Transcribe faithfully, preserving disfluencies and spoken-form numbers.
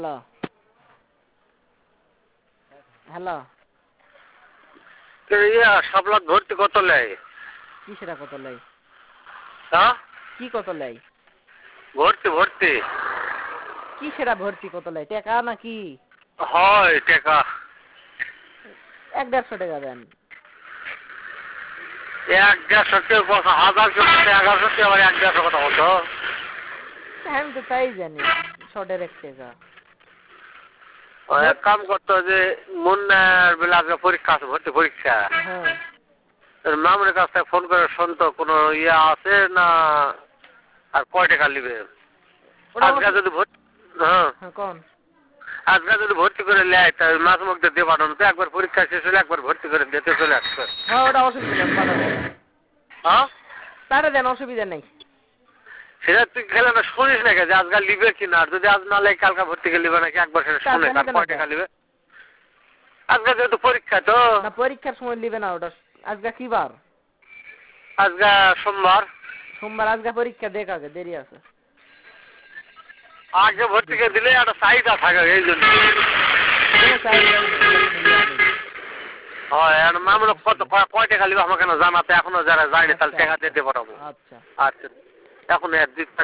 Hello hello ইয়া শাপলাত ভর্তি কত লাই? কি সেটা কত লাই? হ্যাঁ কি কত লাই? ভর্তি ভর্তি কি সেটা ভর্তি কত লাই? টাকা নাকি? হয় টাকা এক দেড়শো টাকা দেন। এক দেড়শো টাকা হাজার এগারোশো টাকা আবার এক দেড়শো কথা বলতো। আমি তো তাই জানি শর্টের এক টাকা। এক কাম করতো যে মুন্নার বেলা আজকে পরীক্ষা আছে, ভর্তি পরীক্ষা। হ্যাঁ মামুনের কাছ থেকে ফোন করে শুনতো কোনো ইয়ে আছে না আর কয় টাকা নিবে। আজকে যদি ভর্তি হ্যাঁ হ্যাঁ কোন আজকে যদি ভর্তি করে নেয় তাহলে মাঝ মধ্যে দিয়ে পাঠানো তো একবার পরীক্ষা শেষ হলে একবার ভর্তি করে দিতে চলে আসবে। হ্যাঁ ওটা অসুবিধা নেই, পাঠা দেন। হ্যাঁ পাঠা দেন, অসুবিধা নেই। সেটা তুই খেলে না শুনিস নাকি যে আজকাল লিবে কিনা, আর যদি আজ না লাগে কালকা ভর্তি করে লিবে নাকি একবার সেটা শুনে তার কয় টাকা লিবে। আজকে যেহেতু পরীক্ষা তো না পরীক্ষার সময় লিবে না ওটা। আজকে কি বার? আজকে সোমবার। সোমবার আজকে পরীক্ষা দেখ, আগে দেরি আছে। আগে ভর্তি করে দিলে একটা চাহিদা থাকে এই জন্য। হয় আর মামলা কত কয় টাকা লিবে আমাকে জানাতে এখনো যারা যায়নি তাহলে টাকা দিতে পাঠাবো। আচ্ছা আচ্ছা এখন